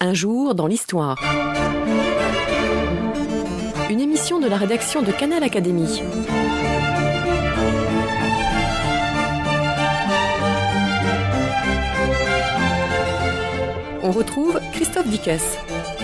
Un jour dans l'histoire. Une émission de la rédaction de Canal Académie. On retrouve Christophe Dickès.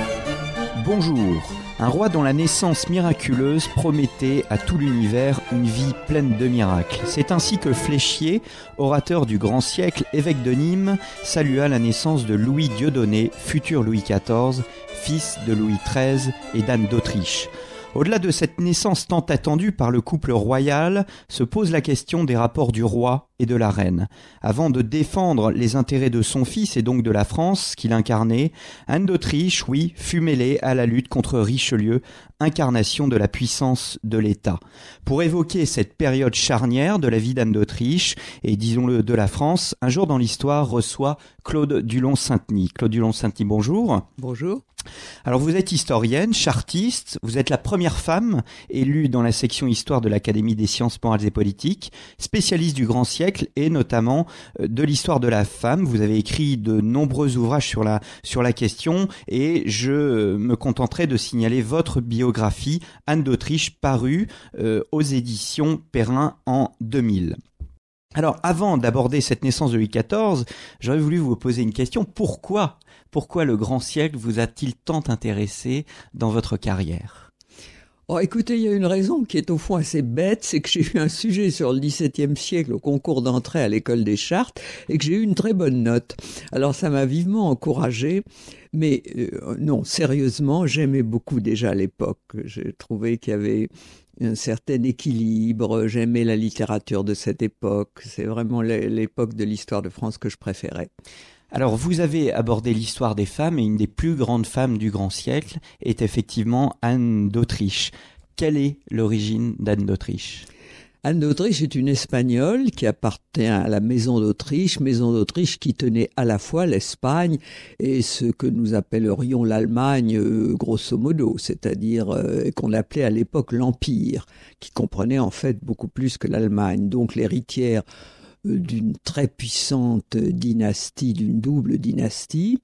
Bonjour. Un roi dont la naissance miraculeuse promettait à tout l'univers une vie pleine de miracles. C'est ainsi que Fléchier, orateur du grand siècle, évêque de Nîmes, salua la naissance de Louis Dieudonné, futur Louis XIV, fils de Louis XIII et d'Anne d'Autriche. Au-delà de cette naissance tant attendue par le couple royal, se pose la question des rapports du roi et de la reine. Avant de défendre les intérêts de son fils et donc de la France qu'il incarnait, Anne d'Autriche, oui, fut mêlée à la lutte contre Richelieu, incarnation de la puissance de l'État. Pour évoquer cette période charnière de la vie d'Anne d'Autriche et, disons-le, de la France, Un jour dans l'histoire reçoit Claude Dulon-Sainteny. Claude Dulon-Sainteny, bonjour. Bonjour. Alors vous êtes historienne, chartiste, vous êtes la première femme élue dans la section histoire de l'Académie des sciences morales et politiques, spécialiste du grand siècle et notamment de l'histoire de la femme. Vous avez écrit de nombreux ouvrages sur la question et je me contenterai de signaler votre biographie Anne d'Autriche parue aux éditions Perrin en 2000. Alors, avant d'aborder cette naissance de Louis XIV, j'aurais voulu vous poser une question. Pourquoi le grand siècle vous a-t-il tant intéressé dans votre carrière ? Oh, écoutez, il y a une raison qui est au fond assez bête, c'est que j'ai eu un sujet sur le XVIIe siècle au concours d'entrée à l'école des Chartes et que j'ai eu une très bonne note. Alors ça m'a vivement encouragé, mais non, sérieusement, j'aimais beaucoup déjà à l'époque. J'ai trouvé qu'il y avait un certain équilibre, j'aimais la littérature de cette époque, c'est vraiment l'époque de l'histoire de France que je préférais. Alors, vous avez abordé l'histoire des femmes et une des plus grandes femmes du grand siècle est effectivement Anne d'Autriche. Quelle est l'origine d'Anne d'Autriche ? Anne d'Autriche est une Espagnole qui appartient à la maison d'Autriche qui tenait à la fois l'Espagne et ce que nous appellerions l'Allemagne grosso modo, c'est-à-dire qu'on appelait à l'époque l'Empire, qui comprenait en fait beaucoup plus que l'Allemagne, donc l'héritière d'une très puissante dynastie, d'une double dynastie,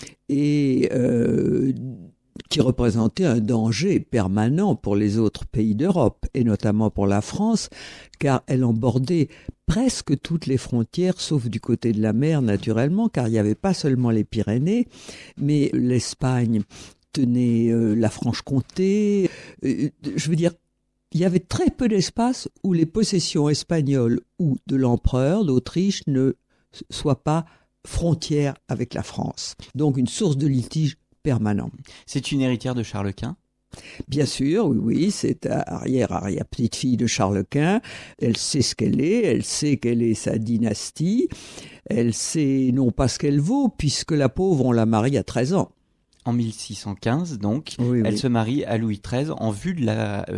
et qui représentait un danger permanent pour les autres pays d'Europe, et notamment pour la France, car elle en bordait presque toutes les frontières, sauf du côté de la mer, naturellement, car il n'y avait pas seulement les Pyrénées, mais l'Espagne tenait la Franche-Comté, je veux dire, il y avait très peu d'espace où les possessions espagnoles ou de l'empereur d'Autriche ne soient pas frontières avec la France. Donc une source de litige permanent. C'est une héritière de Charles Quint ? Bien sûr, oui, c'est arrière-petite-fille de Charles Quint. Elle sait ce qu'elle est, elle sait quelle est sa dynastie, elle sait non pas ce qu'elle vaut, puisque la pauvre, on la marie à 13 ans. En 1615, donc, oui. Elle se marie à Louis XIII en vue de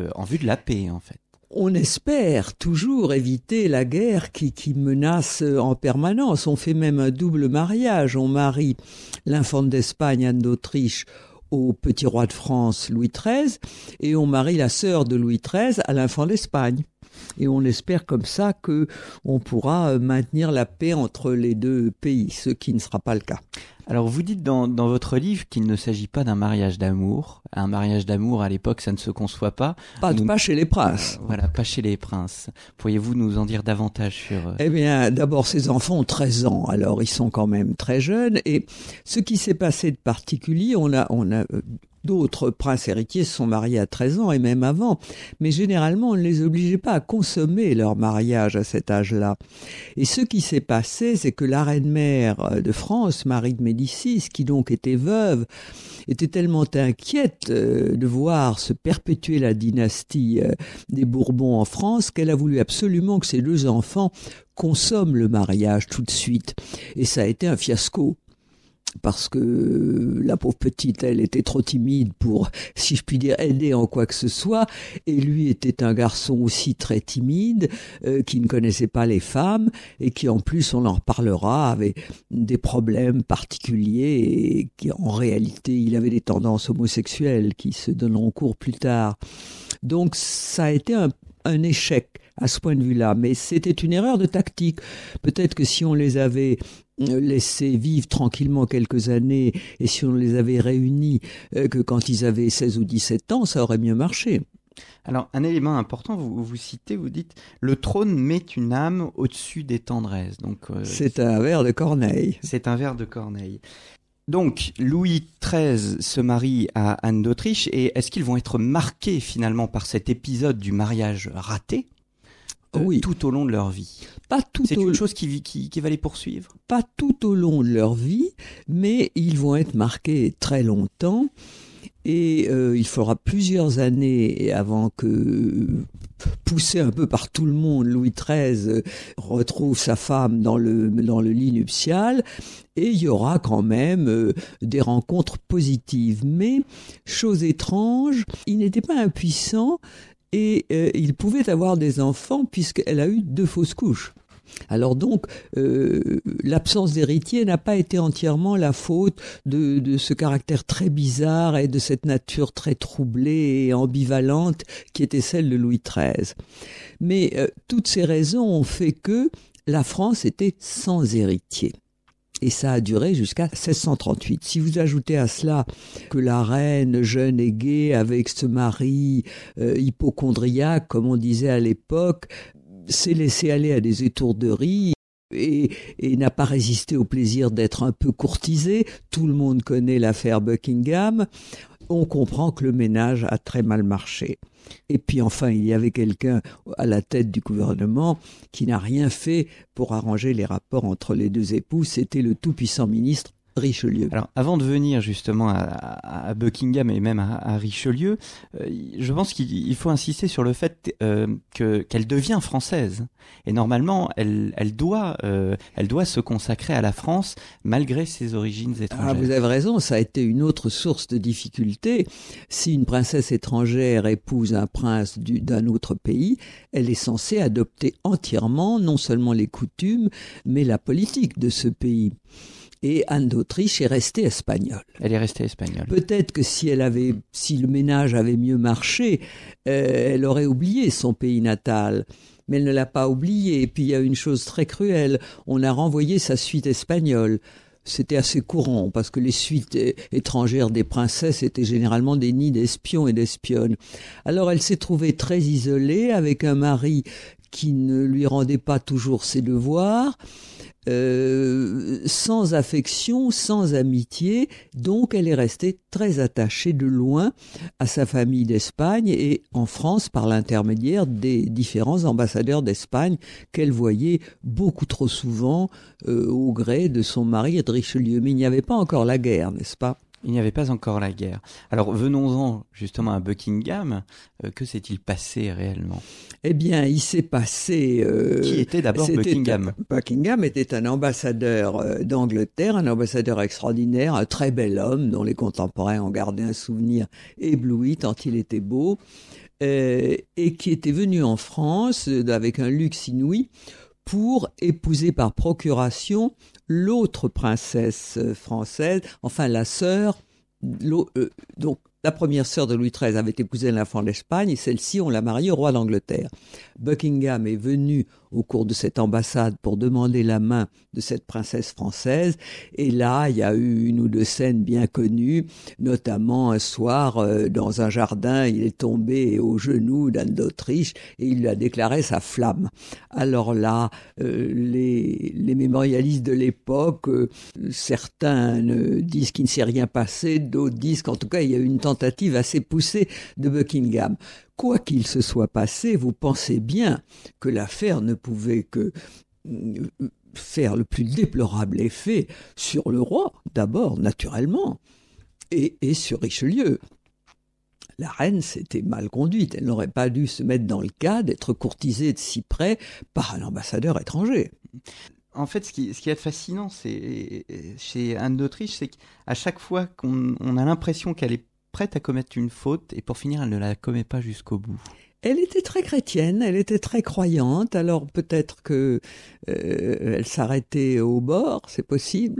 la paix, en fait. On espère toujours éviter la guerre qui menace en permanence. On fait même un double mariage. On marie l'infante d'Espagne, Anne d'Autriche, au petit roi de France, Louis XIII, et on marie la sœur de Louis XIII à l'infant d'Espagne. Et on espère comme ça qu'on pourra maintenir la paix entre les deux pays, ce qui ne sera pas le cas. Alors vous dites dans votre livre qu'il ne s'agit pas d'un mariage d'amour. Un mariage d'amour à l'époque, ça ne se conçoit pas. Pas chez les princes. Voilà, pas chez les princes. Pourriez-vous nous en dire davantage sur... Eh bien, d'abord, ces enfants ont 13 ans, alors ils sont quand même très jeunes. Et ce qui s'est passé de particulier, on a d'autres princes héritiers se sont mariés à 13 ans et même avant. Mais généralement, on ne les obligeait pas à consommer leur mariage à cet âge-là. Et ce qui s'est passé, c'est que la reine-mère de France, Marie de Médicis, qui donc était veuve, était tellement inquiète de voir se perpétuer la dynastie des Bourbons en France qu'elle a voulu absolument que ses deux enfants consomment le mariage tout de suite. Et ça a été un fiasco. Parce que la pauvre petite, elle était trop timide pour, si je puis dire, aider en quoi que ce soit. Et lui était un garçon aussi très timide, qui ne connaissait pas les femmes et qui, en plus, on en reparlera, avait des problèmes particuliers et qui, en réalité, il avait des tendances homosexuelles qui se donneront cours plus tard. Donc, ça a été un échec à ce point de vue-là, mais c'était une erreur de tactique. Peut-être que si on les avait laissés vivre tranquillement quelques années, et si on les avait réunis que quand ils avaient 16 ou 17 ans, ça aurait mieux marché. Alors, un élément important, vous citez, vous dites « Le trône met une âme au-dessus des tendresses ». Donc, c'est un vers de Corneille. C'est un vers de Corneille. Donc, Louis XIII se marie à Anne d'Autriche, et est-ce qu'ils vont être marqués finalement par cet épisode du mariage raté oui. Tout au long de leur vie? C'est une chose qui va les poursuivre? Pas tout au long de leur vie, mais ils vont être marqués très longtemps. Et il faudra plusieurs années avant que, poussé un peu par tout le monde, Louis XIII retrouve sa femme dans le lit nuptial. Et il y aura quand même des rencontres positives. Mais, chose étrange, il n'était pas impuissant et il pouvait avoir des enfants puisqu'elle a eu 2 fausses couches. Alors donc, l'absence d'héritier n'a pas été entièrement la faute de ce caractère très bizarre et de cette nature très troublée et ambivalente qui était celle de Louis XIII. Mais toutes ces raisons ont fait que la France était sans héritier. Et ça a duré jusqu'à 1638. Si vous ajoutez à cela que la reine, jeune et gaie, avec ce mari hypocondriaque, comme on disait à l'époque, s'est laissée aller à des étourderies et n'a pas résisté au plaisir d'être un peu courtisée. Tout le monde connaît l'affaire Buckingham. On comprend que le ménage a très mal marché. Et puis enfin, il y avait quelqu'un à la tête du gouvernement qui n'a rien fait pour arranger les rapports entre les 2 époux. C'était le tout-puissant ministre Richelieu. Alors, avant de venir justement à Buckingham et même à Richelieu, je pense qu'il faut insister sur le fait qu'elle devient française. Et normalement, elle doit se consacrer à la France malgré ses origines étrangères. Ah, vous avez raison, ça a été une autre source de difficulté. Si une princesse étrangère épouse un prince d'un autre pays, elle est censée adopter entièrement non seulement les coutumes, mais la politique de ce pays. Et Anne d'Autriche est restée espagnole. Elle est restée espagnole. Peut-être que si le ménage avait mieux marché, elle aurait oublié son pays natal. Mais elle ne l'a pas oublié. Et puis il y a une chose très cruelle. On a renvoyé sa suite espagnole. C'était assez courant parce que les suites étrangères des princesses étaient généralement des nids d'espions et d'espionnes. Alors elle s'est trouvée très isolée avec un mari qui ne lui rendait pas toujours ses devoirs. Sans affection, sans amitié, donc elle est restée très attachée de loin à sa famille d'Espagne et en France par l'intermédiaire des différents ambassadeurs d'Espagne qu'elle voyait beaucoup trop souvent au gré de son mari et de Richelieu. Mais il n'y avait pas encore la guerre, n'est-ce pas ? Il n'y avait pas encore la guerre. Alors venons-en justement à Buckingham. Que s'est-il passé réellement ? Eh bien, il s'est passé... Qui était d'abord Buckingham ? Buckingham était un ambassadeur d'Angleterre, un ambassadeur extraordinaire, un très bel homme dont les contemporains ont gardé un souvenir ébloui tant il était beau, et qui était venu en France avec un luxe inouï pour épouser par procuration l'autre princesse française, enfin la sœur, donc la première sœur de Louis XIII avait épousé l'enfant d'Espagne et celle-ci, on l'a mariée au roi d'Angleterre. Buckingham est venu au cours de cette ambassade pour demander la main de cette princesse française et là, il y a eu 1 ou 2 scènes bien connues, notamment un soir dans un jardin, il est tombé aux genoux d'Anne d'Autriche et il lui a déclaré sa flamme. Alors là, les mémorialistes de l'époque, certains disent qu'il ne s'est rien passé, d'autres disent qu'en tout cas, il y a eu une tentative assez poussée de Buckingham. Quoi qu'il se soit passé, vous pensez bien que l'affaire ne pouvait que faire le plus déplorable effet sur le roi, d'abord, naturellement, et sur Richelieu. La reine s'était mal conduite. Elle n'aurait pas dû se mettre dans le cas d'être courtisée de si près par un ambassadeur étranger. En fait, ce qui est fascinant chez Anne d'Autriche, c'est qu'à chaque fois qu'on a l'impression qu'elle est prête à commettre une faute, et pour finir, elle ne la commet pas jusqu'au bout. Elle était très chrétienne, elle était très croyante, alors peut-être que elle s'arrêtait au bord, c'est possible.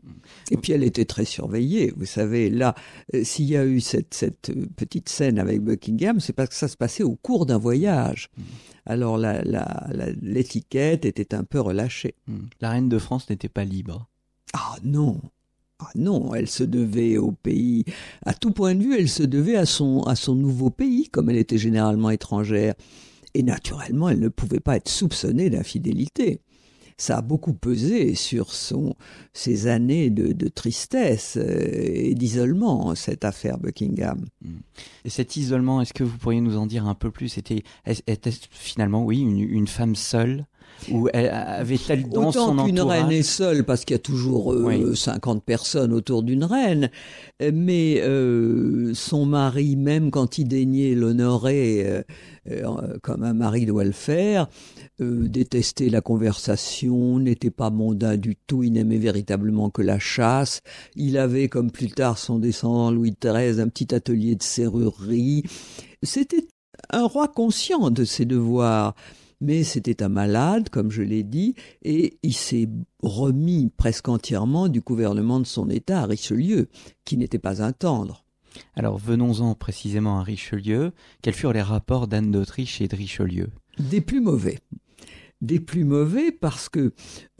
Et puis elle était très surveillée. Vous savez, là, s'il y a eu cette petite scène avec Buckingham, c'est parce que ça se passait au cours d'un voyage. Alors l'étiquette était un peu relâchée. La reine de France n'était pas libre. Ah non, elle se devait au pays. À tout point de vue, elle se devait à son nouveau pays, comme elle était généralement étrangère. Et naturellement, elle ne pouvait pas être soupçonnée d'infidélité. Ça a beaucoup pesé sur ses années de tristesse et d'isolement, cette affaire Buckingham. Et cet isolement, est-ce que vous pourriez nous en dire un peu plus? Était finalement, oui, une femme seule? Ou avait-elle dans son entourage... Autant qu'une reine est seule, parce qu'il y a toujours 50 personnes autour d'une reine, mais son mari, même quand il daignait l'honorer comme un mari doit le faire, détestait la conversation, n'était pas mondain du tout, il n'aimait véritablement que la chasse. Il avait, comme plus tard son descendant Louis XIII, un petit atelier de serrurerie. C'était un roi conscient de ses devoirs. Mais c'était un malade, comme je l'ai dit, et il s'est remis presque entièrement du gouvernement de son État à Richelieu, qui n'était pas un tendre. Alors venons-en précisément à Richelieu. Quels furent les rapports d'Anne d'Autriche et de Richelieu? Des plus mauvais. Des plus mauvais parce que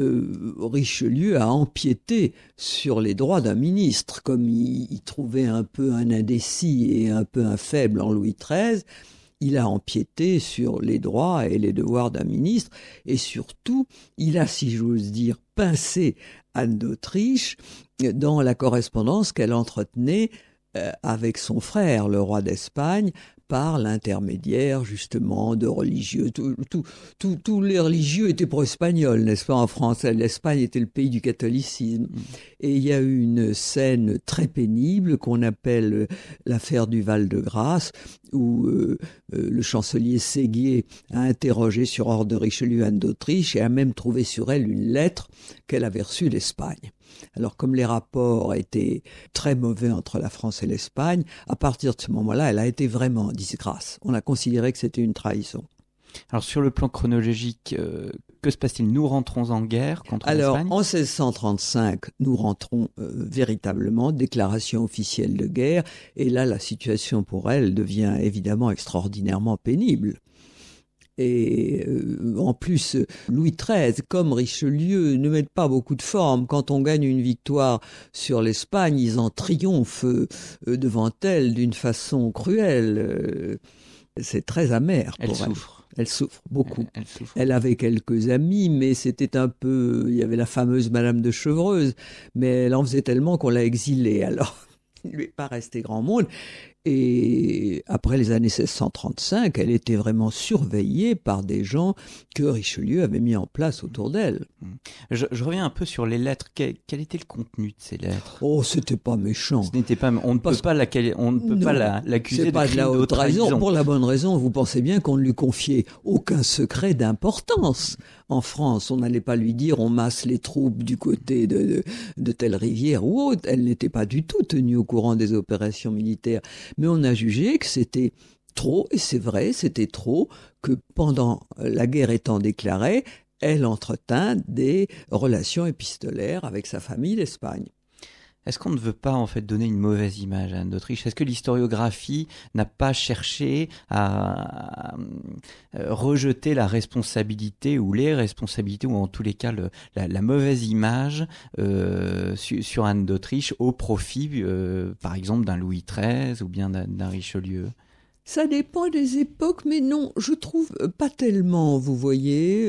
Richelieu a empiété sur les droits d'un ministre, comme il trouvait un peu un indécis et un peu un faible en Louis XIII. Il a empiété sur les droits et les devoirs d'un ministre, et surtout, il a, si j'ose dire, pincé Anne d'Autriche dans la correspondance qu'elle entretenait avec son frère, le roi d'Espagne, par l'intermédiaire justement de religieux. Tous les religieux étaient pro-espagnols, n'est-ce pas, en France? L'Espagne était le pays du catholicisme. Et il y a eu une scène très pénible qu'on appelle l'affaire du Val-de-Grâce, où le chancelier Séguier a interrogé sur ordre de Richelieu Anne d'Autriche et a même trouvé sur elle une lettre qu'elle avait reçue d'Espagne. Alors, comme les rapports étaient très mauvais entre la France et l'Espagne, à partir de ce moment-là, elle a été vraiment en disgrâce. On a considéré que c'était une trahison. Alors, sur le plan chronologique, que se passe-t-il? Nous rentrons en guerre contre l'Espagne? Alors, en 1635, nous rentrons véritablement, déclaration officielle de guerre, et là, la situation pour elle devient évidemment extraordinairement pénible. Et en plus, Louis XIII, comme Richelieu, ne mettent pas beaucoup de forme. Quand on gagne une victoire sur l'Espagne, ils en triomphent devant elle d'une façon cruelle. C'est très amer pour elle. Elle souffre beaucoup. Elle souffre. Elle avait quelques amis, mais c'était un peu... Il y avait la fameuse Madame de Chevreuse, mais elle en faisait tellement qu'on l'a exilée. Alors, il ne lui est pas resté grand monde. Et après les années 1635, elle était vraiment surveillée par des gens que Richelieu avait mis en place autour d'elle. Je reviens un peu sur les lettres. Quel était le contenu de ces lettres? Oh, c'était pas méchant. Ce n'était pas. On ne peut pas l'accuser de crime de haute trahison. Pour la bonne raison, vous pensez bien qu'on ne lui confiait aucun secret d'importance. En France, on n'allait pas lui dire on masse les troupes du côté de telle rivière ou autre. Elle n'était pas du tout tenue au courant des opérations militaires. Mais on a jugé que c'était trop, et c'est vrai, c'était trop, que pendant la guerre étant déclarée, elle entretint des relations épistolaires avec sa famille d'Espagne. Est-ce qu'on ne veut pas en fait donner une mauvaise image à Anne d'Autriche? Est-ce que l'historiographie n'a pas cherché à rejeter la responsabilité ou les responsabilités, ou en tous les cas la mauvaise image sur Anne d'Autriche au profit, par exemple, d'un Louis XIII ou bien d'un Richelieu? Ça dépend des époques, mais non, je trouve pas tellement, vous voyez...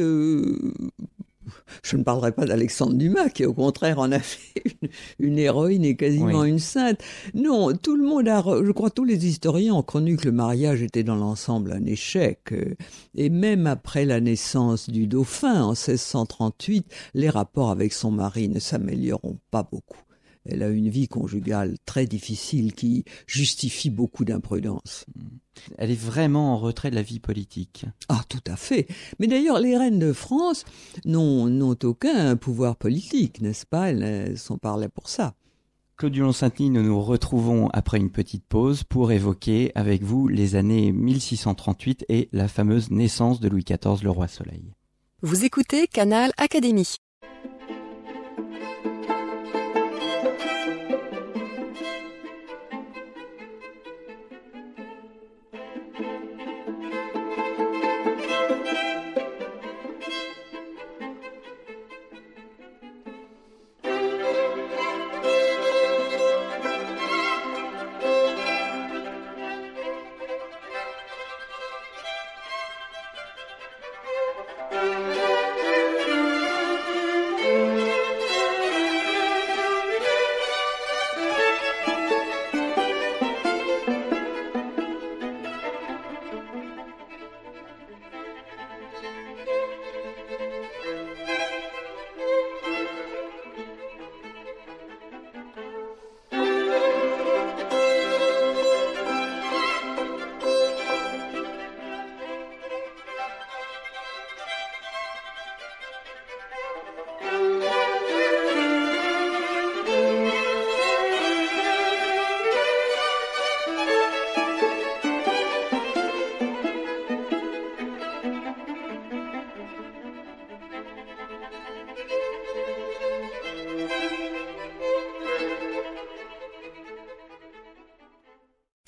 Je ne parlerai pas d'Alexandre Dumas, qui au contraire en a fait une héroïne et quasiment une sainte. Non, tout le monde je crois tous les historiens ont connu que le mariage était dans l'ensemble un échec. Et même après la naissance du dauphin en 1638, les rapports avec son mari ne s'amélioreront pas beaucoup. Elle a une vie conjugale très difficile qui justifie beaucoup d'imprudence. Elle est vraiment en retrait de la vie politique. Ah, tout à fait. Mais d'ailleurs, les reines de France n'ont aucun pouvoir politique, n'est-ce pas? Elles sont par là pour ça. Claude Dulon-Sainteny, nous nous retrouvons après une petite pause pour évoquer avec vous les années 1638 et la fameuse naissance de Louis XIV, le roi Soleil. Vous écoutez Canal Académie.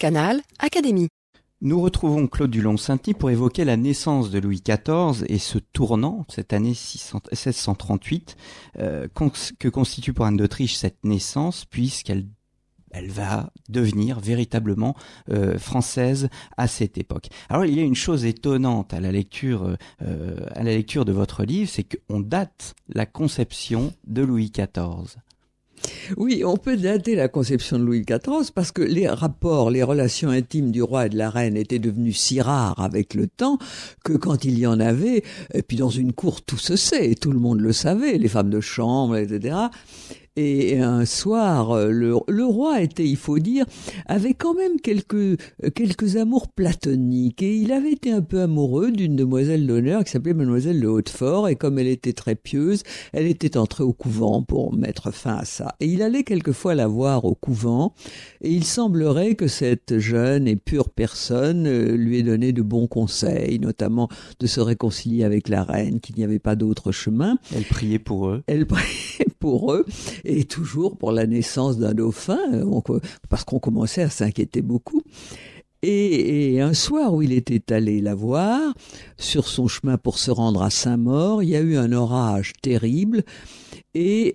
Canal Académie. Nous retrouvons Claude Dulong-Sainty pour évoquer la naissance de Louis XIV et ce tournant, cette année 1638, que constitue pour Anne d'Autriche cette naissance, puisqu'elle va devenir véritablement française à cette époque. Alors il y a une chose étonnante à la lecture de votre livre, c'est qu'on date la conception de Louis XIV. Oui, on peut dater la conception de Louis XIV parce que les rapports, les relations intimes du roi et de la reine étaient devenus si rares avec le temps que quand il y en avait, et puis dans une cour tout se sait, tout le monde le savait, les femmes de chambre, etc. Et un soir, le roi était, il faut dire, avait quand même quelques amours platoniques. Et il avait été un peu amoureux d'une demoiselle d'honneur qui s'appelait Mademoiselle de Hautefort. Et comme elle était très pieuse, elle était entrée au couvent pour mettre fin à ça. Et il allait quelquefois la voir au couvent. Et il semblerait que cette jeune et pure personne lui ait donné de bons conseils, notamment de se réconcilier avec la reine, qu'il n'y avait pas d'autre chemin. Elle priait pour eux. Elle priait pour eux. Et toujours pour la naissance d'un dauphin, parce qu'on commençait à s'inquiéter beaucoup. Et un soir où il était allé la voir, sur son chemin pour se rendre à Saint-Maur, il y a eu un orage terrible, et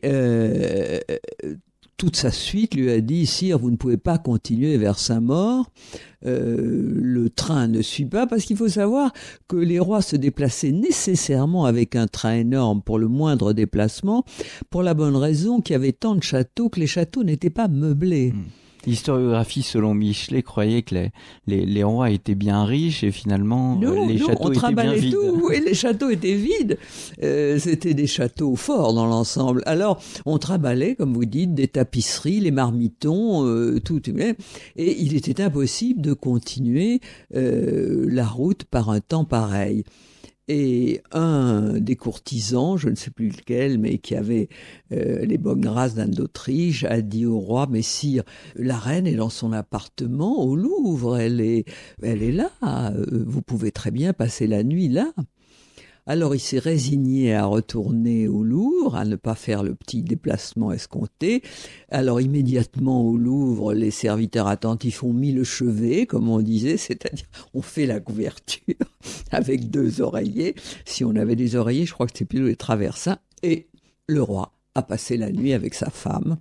toute sa suite lui a dit « Sire, vous ne pouvez pas continuer vers Saint-Maur, le train ne suit pas », parce qu'il faut savoir que les rois se déplaçaient nécessairement avec un train énorme pour le moindre déplacement, pour la bonne raison qu'il y avait tant de châteaux que les châteaux n'étaient pas meublés. L'historiographie, selon Michelet, croyait que les rois étaient bien riches et finalement les châteaux étaient bien vides. Tout, et les châteaux étaient vides. C'était des châteaux forts dans l'ensemble. Alors, on traballait, comme vous dites, des tapisseries, les marmitons, tout. Et il était impossible de continuer la route par un temps pareil. Et un des courtisans, je ne sais plus lequel, mais qui avait les bonnes grâces d'Anne d'Autriche, a dit au roi « Mais sire, la reine est dans son appartement au Louvre, elle est là, vous pouvez très bien passer la nuit là ». Alors il s'est résigné à retourner au Louvre, à ne pas faire le petit déplacement escompté. Alors immédiatement au Louvre, les serviteurs attentifs ont mis le chevet, comme on disait, c'est-à-dire on fait la couverture avec 2 oreillers. Si on avait des oreillers, je crois que c'était plutôt des traversins. Et le roi a passé la nuit avec sa femme.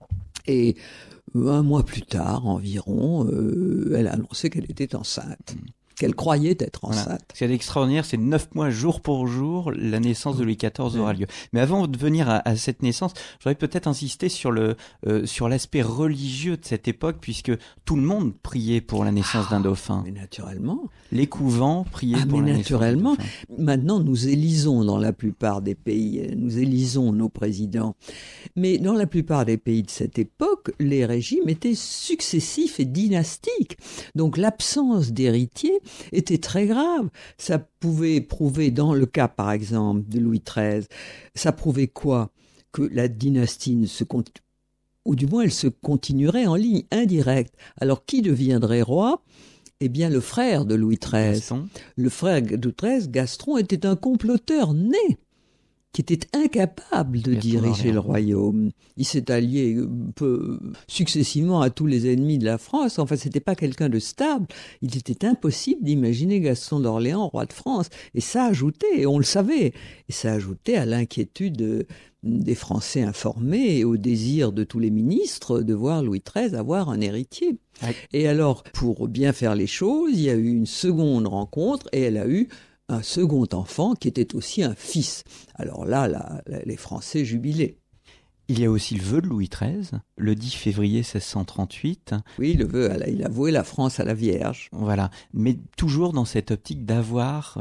Et 1 mois plus tard environ, elle a annoncé qu'elle était enceinte. Qu'elle croyait être enceinte. Voilà. Ce qui est extraordinaire, c'est 9 mois jour pour jour, la naissance de Louis XIV aura lieu. Mais avant de venir à cette naissance, j'aurais peut-être insisté sur l'aspect religieux de cette époque, puisque tout le monde priait pour la naissance d'un dauphin. Mais naturellement. Les couvents priaient pour la naissance d'un dauphin. Maintenant, nous élisons dans la plupart des pays, nous élisons nos présidents. Mais dans la plupart des pays de cette époque, les régimes étaient successifs et dynastiques. Donc l'absence d'héritiers était très grave. Ça pouvait prouver, dans le cas par exemple de Louis XIII, ça prouvait quoi? Que la dynastie ne se ou du moins elle se continuerait en ligne indirecte. Alors qui deviendrait roi? Eh bien le frère de Louis XIII. Gaston. Le frère de XIII, Gaston, était un comploteur né, qui était incapable de diriger le royaume. Il s'est allié successivement à tous les ennemis de la France. Enfin, c'était pas quelqu'un de stable. Il était impossible d'imaginer Gaston d'Orléans roi de France. Et ça ajoutait, et on le savait, et ça ajoutait à l'inquiétude des Français informés et au désir de tous les ministres de voir Louis XIII avoir un héritier. Ouais. Et alors, pour bien faire les choses, il y a eu une seconde rencontre et elle a eu un second enfant qui était aussi un fils. Alors là, les Français jubilaient. Il y a aussi le vœu de Louis XIII, le 10 février 1638. Oui, le vœu, il a voué la France à la Vierge. Voilà, mais toujours dans cette optique d'avoir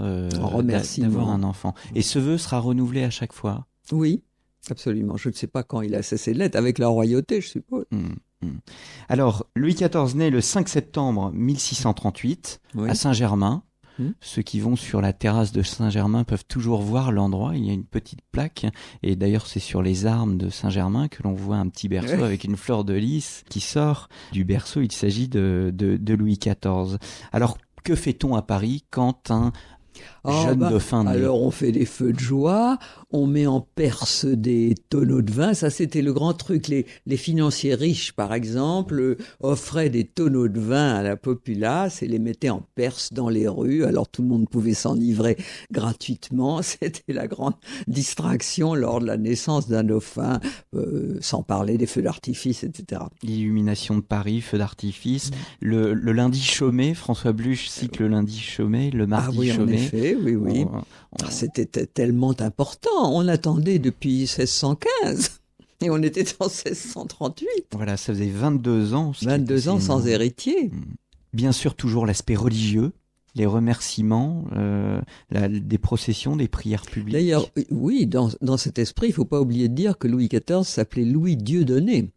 un enfant. Et ce vœu sera renouvelé à chaque fois. Oui, absolument. Je ne sais pas quand il a cessé de l'être, avec la royauté, je suppose. Alors, Louis XIV naît le 5 septembre 1638 à Saint-Germain. Ceux qui vont sur la terrasse de Saint-Germain peuvent toujours voir l'endroit. Il y a une petite plaque. Et d'ailleurs, c'est sur les armes de Saint-Germain que l'on voit un petit berceau avec une fleur de lys qui sort du berceau. Il s'agit de Louis XIV. Alors, que fait-on à Paris quand jeune dauphin né. Alors on fait des feux de joie, on met en Perse des tonneaux de vin, ça c'était le grand truc. Les financiers riches par exemple offraient des tonneaux de vin à la populace et les mettaient en Perse dans les rues, alors tout le monde pouvait s'enivrer gratuitement, c'était la grande distraction lors de la naissance d'un dauphin, sans parler des feux d'artifice, etc. L'illumination de Paris, feux d'artifice, le lundi chômé, François Bluch cite le lundi chômé, le mardi chômé. En effet, oui. C'était tellement important. On attendait depuis 1615 et on était en 1638. Voilà, ça faisait 22 ans. 22 ans sans héritier. Bien sûr, toujours l'aspect religieux, les remerciements, des processions, des prières publiques. D'ailleurs, oui, dans cet esprit, il ne faut pas oublier de dire que Louis XIV s'appelait Louis Dieudonné.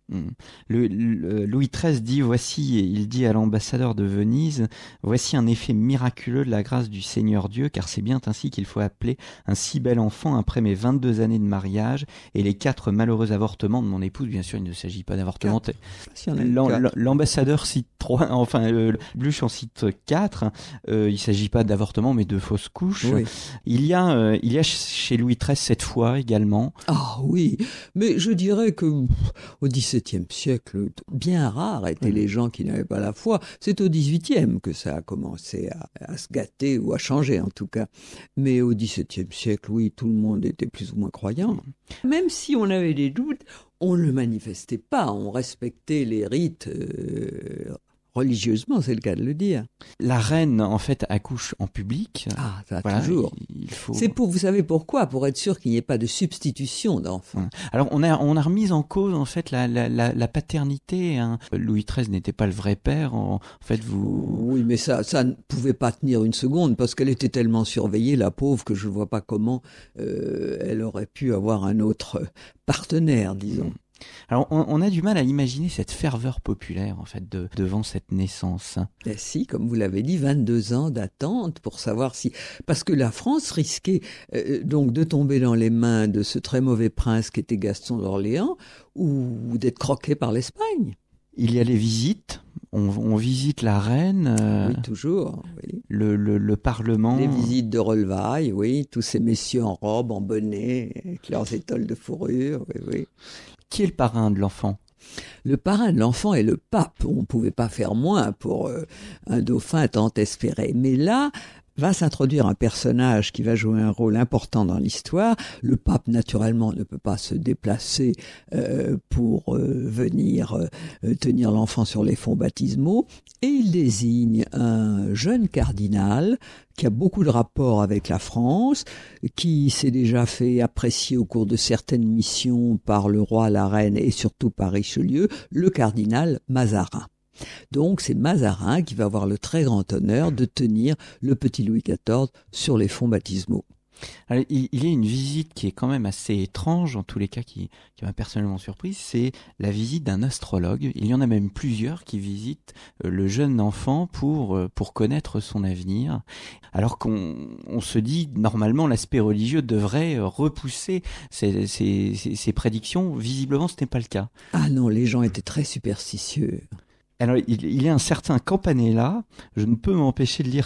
Louis XIII dit, il dit à l'ambassadeur de Venise, voici un effet miraculeux de la grâce du Seigneur Dieu, car c'est bien ainsi qu'il faut appeler un si bel enfant après mes 22 années de mariage et les 4 malheureux avortements de mon épouse. Bien sûr, il ne s'agit pas d'avortement. L'ambassadeur cite 3, Bluch en cite 4. Il ne s'agit pas d'avortement, mais de fausses couches. Oui. Il y a chez Louis XIII cette foi également. Ah oui, mais je dirais que au XVIIe siècle, bien rares étaient les gens qui n'avaient pas la foi. C'est au XVIIIe que ça a commencé à se gâter ou à changer en tout cas. Mais au XVIIe siècle, oui, tout le monde était plus ou moins croyant. Même si on avait des doutes, on ne le manifestait pas, on respectait les rites religieusement, c'est le cas de le dire. La reine, en fait, accouche en public. Ah, ça toujours. Il faut... vous savez pourquoi? Pour être sûr qu'il n'y ait pas de substitution d'enfants. Alors, on a remis en cause, en fait, la paternité. Hein. Louis XIII n'était pas le vrai père. En fait, Oui, mais ça ne pouvait pas tenir une seconde parce qu'elle était tellement surveillée, la pauvre, que je ne vois pas comment elle aurait pu avoir un autre partenaire, disons. Alors, on a du mal à imaginer cette ferveur populaire, en fait, devant cette naissance. Et si, comme vous l'avez dit, 22 ans d'attente pour savoir si... Parce que la France risquait donc de tomber dans les mains de ce très mauvais prince qui était Gaston d'Orléans ou d'être croqué par l'Espagne. Il y a les visites. On visite la reine. Oui, toujours. Oui. Le Parlement. Les visites de relevailles, oui. Tous ces messieurs en robe, en bonnet, avec leurs étoles de fourrure, oui. Qui est le parrain de l'enfant? Le parrain de l'enfant est le pape. On ne pouvait pas faire moins pour un dauphin tant espéré. Mais là, va s'introduire un personnage qui va jouer un rôle important dans l'histoire. Le pape, naturellement, ne peut pas se déplacer pour venir tenir l'enfant sur les fonts baptismaux. Et il désigne un jeune cardinal qui a beaucoup de rapports avec la France, qui s'est déjà fait apprécier au cours de certaines missions par le roi, la reine et surtout par Richelieu, le cardinal Mazarin. Donc c'est Mazarin qui va avoir le très grand honneur de tenir le petit Louis XIV sur les fonts baptismaux. Alors, il y a une visite qui est quand même assez étrange, en tous les cas qui m'a personnellement surprise, c'est la visite d'un astrologue. Il y en a même plusieurs qui visitent le jeune enfant pour connaître son avenir, alors qu'on se dit normalement l'aspect religieux devrait repousser ces prédictions. Visiblement, ce n'est pas le cas. Ah non, les gens étaient très superstitieux. Alors, il y a un certain Campanella, je ne peux m'empêcher de lire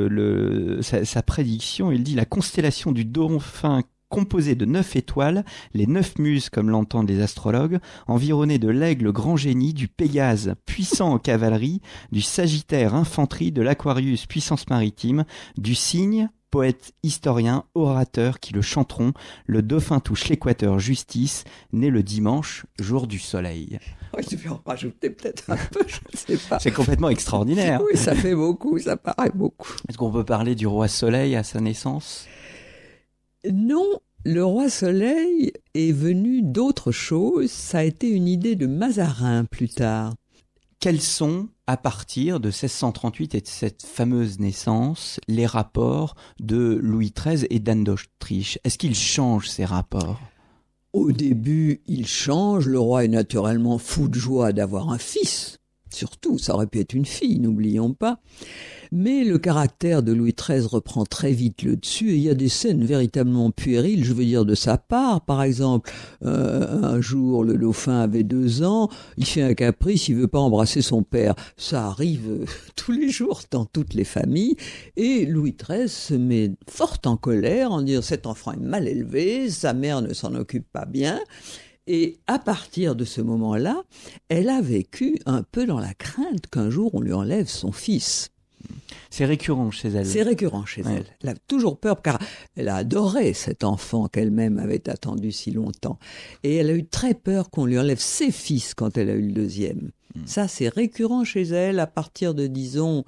sa prédiction. Il dit « La constellation du dauphin composée de 9 étoiles, les 9 muses comme l'entendent les astrologues, environnée de l'aigle grand génie, du Pégase puissant en cavalerie, du Sagittaire infanterie, de l'Aquarius puissance maritime, du Cygne poète, historien, orateur qui le chanteront, le dauphin touche l'équateur justice, né le dimanche, jour du soleil. » Oui, je vais en rajouter peut-être un peu, je ne sais pas. C'est complètement extraordinaire. Oui, ça fait beaucoup, ça paraît beaucoup. Est-ce qu'on peut parler du roi Soleil à sa naissance? Non, le roi Soleil est venu d'autre chose. Ça a été une idée de Mazarin plus tard. Quels sont, à partir de 1638 et de cette fameuse naissance, les rapports de Louis XIII et d'Anne d'Autriche? Est-ce qu'ils changent ces rapports? Au début, il change. Le roi est naturellement fou de joie d'avoir un fils. Surtout, ça aurait pu être une fille, n'oublions pas. Mais le caractère de Louis XIII reprend très vite le dessus et il y a des scènes véritablement puériles, je veux dire de sa part. Par exemple, un jour, le dauphin avait 2 ans, il fait un caprice, il veut pas embrasser son père. Ça arrive tous les jours dans toutes les familles et Louis XIII se met fort en colère en disant cet enfant est mal élevé, sa mère ne s'en occupe pas bien. Et à partir de ce moment-là, elle a vécu un peu dans la crainte qu'un jour on lui enlève son fils. C'est récurrent chez elle. C'est récurrent chez elle. Elle a toujours peur car elle a adoré cet enfant qu'elle-même avait attendu si longtemps. Et elle a eu très peur qu'on lui enlève ses fils quand elle a eu le deuxième. Ça, c'est récurrent chez elle à partir de, disons,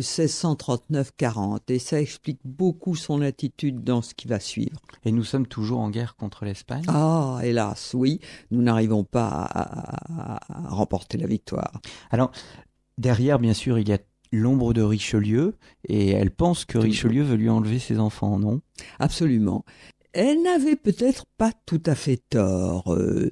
1639-40. Et ça explique beaucoup son attitude dans ce qui va suivre. Et nous sommes toujours en guerre contre l'Espagne ? Ah, hélas, oui. Nous n'arrivons pas à remporter la victoire. Alors, derrière, bien sûr, il y a l'ombre de Richelieu, et elle pense que Richelieu veut lui enlever ses enfants, non ? Absolument. Elle n'avait peut-être pas tout à fait tort.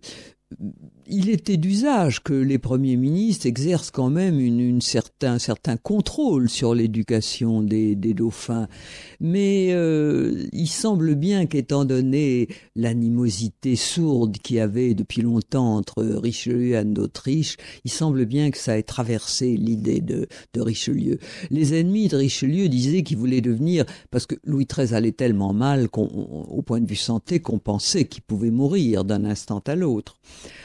Il était d'usage que les premiers ministres exercent quand même un certain contrôle sur l'éducation des dauphins. Mais il semble bien qu'étant donné l'animosité sourde qu'il y avait depuis longtemps entre Richelieu et Anne d'Autriche, il semble bien que ça ait traversé l'idée de Richelieu. Les ennemis de Richelieu disaient qu'il voulait devenir, parce que Louis XIII allait tellement mal au point de vue santé qu'on pensait qu'il pouvait mourir d'un instant à l'autre.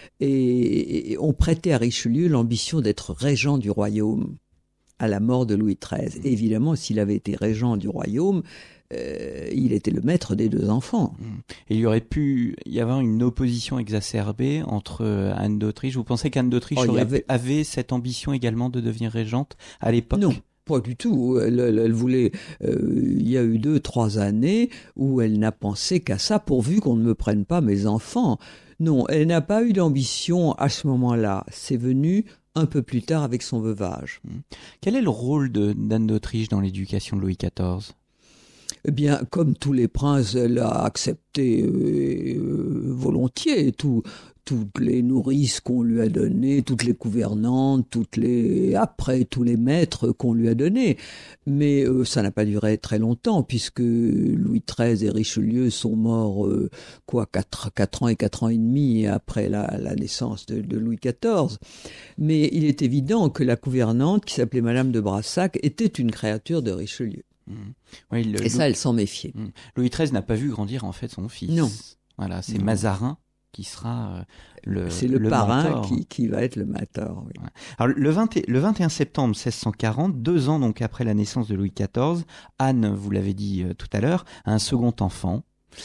Et on prêtait à Richelieu l'ambition d'être régent du royaume à la mort de Louis XIII. Et évidemment, s'il avait été régent du royaume, il était le maître des 2 enfants. Et il y aurait pu y avoir une opposition exacerbée entre Anne d'Autriche. Vous pensez qu'Anne d'Autriche avait cette ambition également de devenir régente à l'époque ? Non. Pas du tout. Elle voulait. Il y a eu 2-3 années où elle n'a pensé qu'à ça, pourvu qu'on ne me prenne pas mes enfants. Non, elle n'a pas eu d'ambition à ce moment-là. C'est venu un peu plus tard avec son veuvage. Quel est le rôle d'Anne d'Autriche dans l'éducation de Louis XIV ? Eh bien, comme tous les princes, elle a accepté volontiers toutes les nourrices qu'on lui a données, toutes les gouvernantes, tous les maîtres qu'on lui a donnés. Mais ça n'a pas duré très longtemps, puisque Louis XIII et Richelieu sont morts 4 ans et 4 ans et demi après la naissance de Louis XIV. Mais il est évident que la gouvernante, qui s'appelait Madame de Brassac, était une créature de Richelieu. Oui, elle s'en méfiait. Louis XIII n'a pas vu grandir en fait son fils. Non. Voilà, c'est Mazarin qui sera c'est le parrain qui va être le mentor. Oui. Alors, le 21 septembre 1640, 2 ans donc après la naissance de Louis XIV, Anne, vous l'avez dit tout à l'heure, a un second enfant.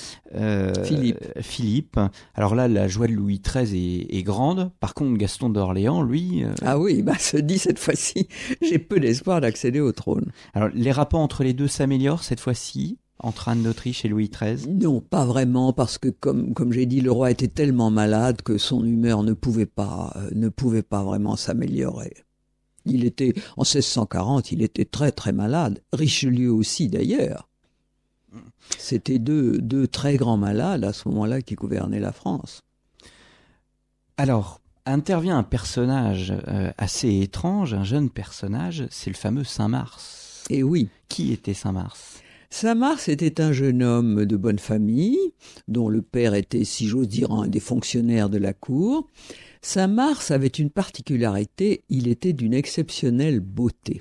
Philippe. Alors là, la joie de Louis XIII est grande. Par contre, Gaston d'Orléans, lui... Ah oui, se dit cette fois-ci, j'ai peu d'espoir d'accéder au trône. Alors, les rapports entre les deux s'améliorent cette fois-ci, entre Anne d'Autriche et Louis XIII ? Non, pas vraiment, parce que comme j'ai dit, le roi était tellement malade que son humeur ne pouvait pas vraiment s'améliorer. Il était, en 1640, il était très très malade. Richelieu aussi d'ailleurs. C'était deux très grands malades à ce moment-là qui gouvernaient la France. Alors, intervient un personnage assez étrange, un jeune personnage, c'est le fameux Saint-Mars. Et oui. Qui était Saint-Mars ? Saint-Mars était un jeune homme de bonne famille, dont le père était, si j'ose dire, un des fonctionnaires de la cour. Saint-Mars avait une particularité, il était d'une exceptionnelle beauté.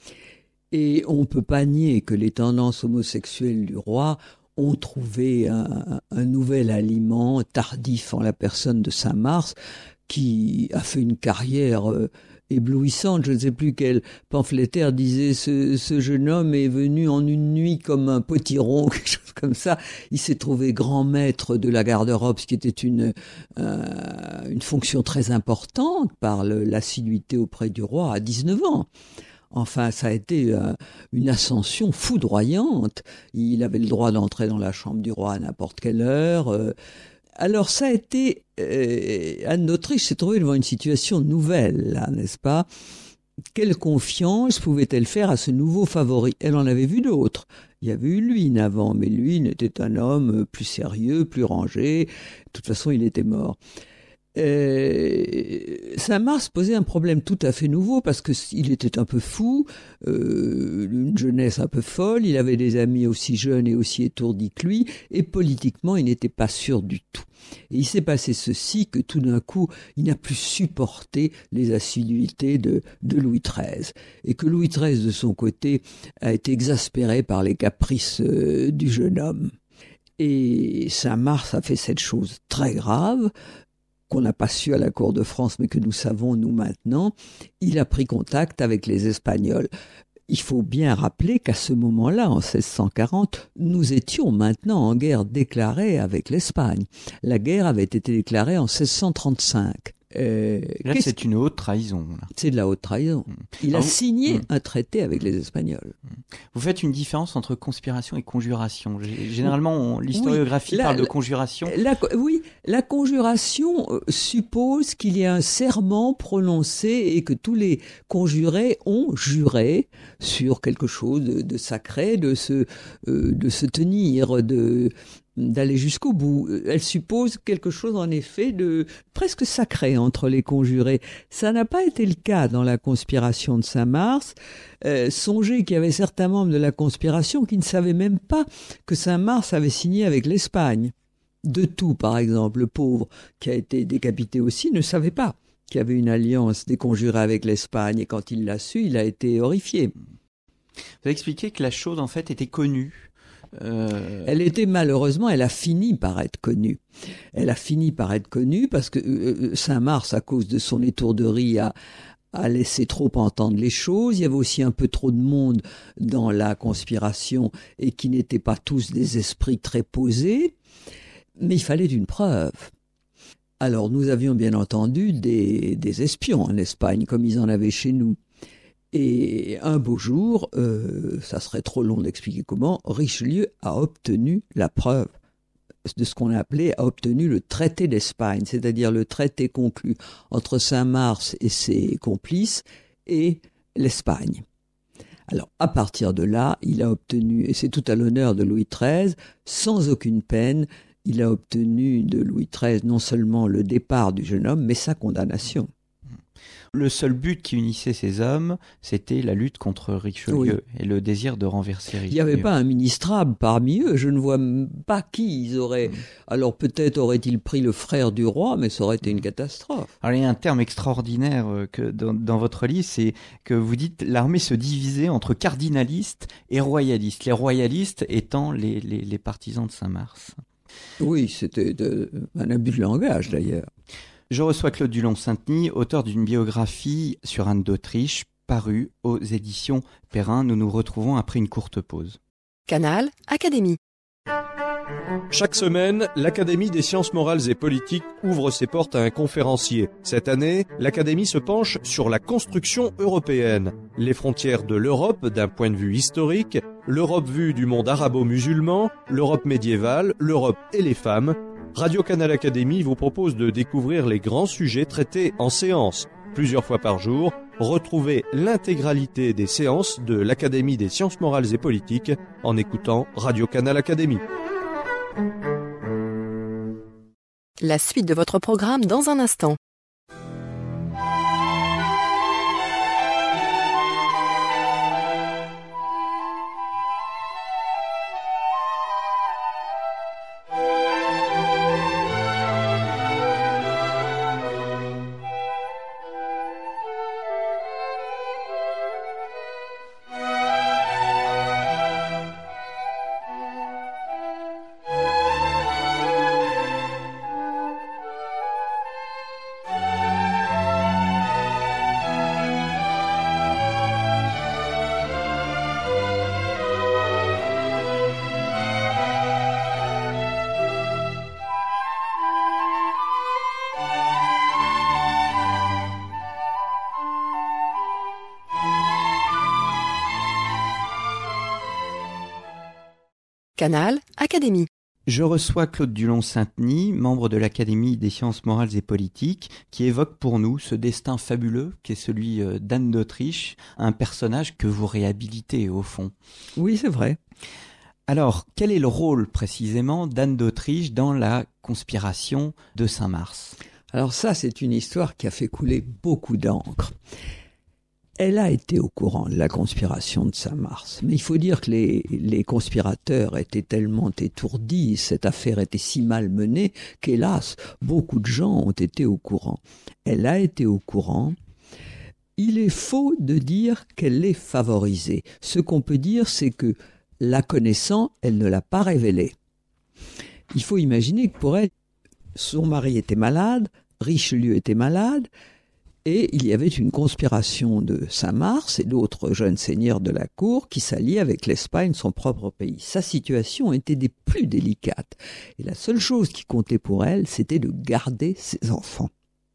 Et on ne peut pas nier que les tendances homosexuelles du roi ont trouvé un nouvel aliment tardif en la personne de Saint-Mars, qui a fait une carrière éblouissante. Je ne sais plus quel pamphlétaire disait ce jeune homme est venu en une nuit comme un potiron, quelque chose comme ça. Il s'est trouvé grand maître de la garde-robe, ce qui était une fonction très importante par l'assiduité auprès du roi à 19 ans. Enfin, ça a été une ascension foudroyante. Il avait le droit d'entrer dans la chambre du roi à n'importe quelle heure. Alors ça a été... Anne d'Autriche s'est trouvée devant une situation nouvelle, là, n'est-ce pas ? Quelle confiance pouvait-elle faire à ce nouveau favori ? Elle en avait vu d'autres. Il y avait eu Luynes avant, mais Luynes était un homme plus sérieux, plus rangé. De toute façon, il était mort. Saint-Mars posait un problème tout à fait nouveau parce qu'il était un peu fou, une jeunesse un peu folle, il avait des amis aussi jeunes et aussi étourdis que lui, et politiquement il n'était pas sûr du tout. Et il s'est passé ceci, que tout d'un coup il n'a plus supporté les assiduités de Louis XIII, et que Louis XIII de son côté a été exaspéré par les caprices du jeune homme. Et Saint-Mars a fait cette chose très grave, qu'on n'a pas su à la cour de France, mais que nous savons, nous, maintenant. Il a pris contact avec les Espagnols. Il faut bien rappeler qu'à ce moment-là, en 1640, nous étions maintenant en guerre déclarée avec l'Espagne. La guerre avait été déclarée en 1635. Là, c'est une haute trahison. Là. C'est de la haute trahison. Il a signé un traité avec les Espagnols. Vous faites une différence entre conspiration et conjuration. Généralement, l'historiographie parle de conjuration. La conjuration suppose qu'il y a un serment prononcé et que tous les conjurés ont juré sur quelque chose de sacré, de se tenir, d'aller jusqu'au bout. Elle suppose quelque chose en effet de presque sacré entre les conjurés. Ça n'a pas été le cas dans la conspiration de Saint-Mars. Songez qu'il y avait certains membres de la conspiration qui ne savaient même pas que Saint-Mars avait signé avec l'Espagne. De Thou, par exemple, le pauvre, qui a été décapité aussi, ne savait pas qu'il y avait une alliance des conjurés avec l'Espagne, et quand il l'a su, il a été horrifié. Vous avez expliqué que la chose, en fait, était connue. Elle a fini par être connue. Elle a fini par être connue parce que Saint-Mars, à cause de son étourderie, a laissé trop entendre les choses. Il y avait aussi un peu trop de monde dans la conspiration et qui n'étaient pas tous des esprits très posés. Mais il fallait une preuve. Alors nous avions bien entendu des espions en Espagne, comme ils en avaient chez nous. Et un beau jour, ça serait trop long d'expliquer comment, Richelieu a obtenu la preuve de ce qu'on a obtenu le traité d'Espagne, c'est-à-dire le traité conclu entre Saint-Mars et ses complices et l'Espagne. Alors, à partir de là, il a obtenu, et c'est tout à l'honneur de Louis XIII, sans aucune peine, il a obtenu de Louis XIII non seulement le départ du jeune homme, mais sa condamnation. Le seul but qui unissait ces hommes, c'était la lutte contre Richelieu et le désir de renverser Richelieu. Il n'y avait pas un ministrable parmi eux, je ne vois pas qui ils auraient... Alors peut-être aurait-il pris le frère du roi, mais ça aurait été une catastrophe. Alors il y a un terme extraordinaire que dans votre livre, c'est que vous dites l'armée se divisait entre cardinalistes et royalistes. Les royalistes étant les partisans de Saint-Mars. Oui, c'était un abus de langage d'ailleurs. Je reçois Claude Dulong-Sainteny, auteur d'une biographie sur Anne d'Autriche, parue aux éditions Perrin. Nous nous retrouvons après une courte pause. Canal Académie. Chaque semaine, l'Académie des sciences morales et politiques ouvre ses portes à un conférencier. Cette année, l'Académie se penche sur la construction européenne, les frontières de l'Europe d'un point de vue historique, l'Europe vue du monde arabo-musulman, l'Europe médiévale, l'Europe et les femmes. Radio Canal Académie vous propose de découvrir les grands sujets traités en séance. Plusieurs fois par jour, retrouvez l'intégralité des séances de l'Académie des sciences morales et politiques en écoutant Radio Canal Académie. La suite de votre programme dans un instant. Canal Académie. Je reçois Claude Dulong-Sainteny, membre de l'Académie des sciences morales et politiques, qui évoque pour nous ce destin fabuleux qui est celui d'Anne d'Autriche, un personnage que vous réhabilitez au fond. Oui, c'est vrai. Alors, quel est le rôle précisément d'Anne d'Autriche dans la conspiration de Saint-Mars ? Alors ça, c'est une histoire qui a fait couler beaucoup d'encre. Elle a été au courant de la conspiration de Saint-Mars, mais il faut dire que les conspirateurs étaient tellement étourdis, cette affaire était si mal menée qu'hélas, beaucoup de gens ont été au courant. Elle a été au courant. Il est faux de dire qu'elle l'ait favorisée. Ce qu'on peut dire, c'est que la connaissant, elle ne l'a pas révélée. Il faut imaginer que pour elle, son mari était malade, Richelieu était malade, et il y avait une conspiration de Saint-Mars et d'autres jeunes seigneurs de la cour qui s'alliaient avec l'Espagne, son propre pays. Sa situation était des plus délicates. Et la seule chose qui comptait pour elle, c'était de garder ses enfants.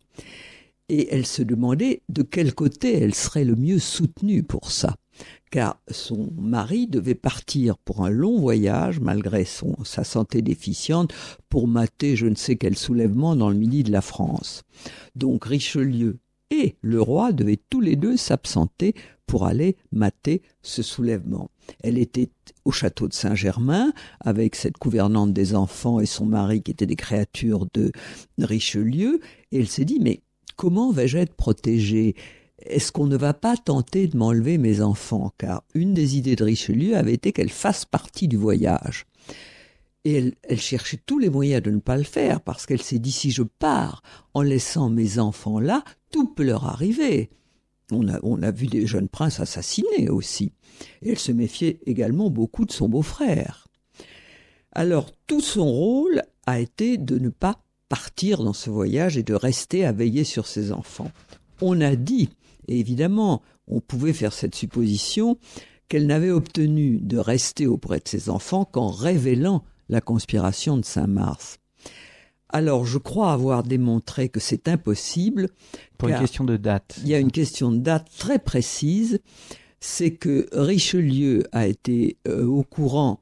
Et elle se demandait de quel côté elle serait le mieux soutenue pour ça. Car son mari devait partir pour un long voyage, malgré sa santé déficiente, pour mater je ne sais quel soulèvement dans le midi de la France. Donc Richelieu et le roi devaient tous les deux s'absenter pour aller mater ce soulèvement. Elle était au château de Saint-Germain avec cette gouvernante des enfants et son mari qui étaient des créatures de Richelieu, et elle s'est dit « mais comment vais-je être protégée ? Est-ce qu'on ne va pas tenter de m'enlever mes enfants ?» Car une des idées de Richelieu avait été qu'elle fasse partie du voyage. Et elle cherchait tous les moyens de ne pas le faire, parce qu'elle s'est dit, si je pars en laissant mes enfants là, tout peut leur arriver. On a vu des jeunes princes assassinés aussi. Et elle se méfiait également beaucoup de son beau-frère. Alors, tout son rôle a été de ne pas partir dans ce voyage et de rester à veiller sur ses enfants. On a dit, et évidemment, on pouvait faire cette supposition, qu'elle n'avait obtenu de rester auprès de ses enfants qu'en révélant la conspiration de Saint-Mars. Alors, je crois avoir démontré que c'est impossible. Pour une question de date. Il y a une question de date très précise. C'est que Richelieu n'a été au courant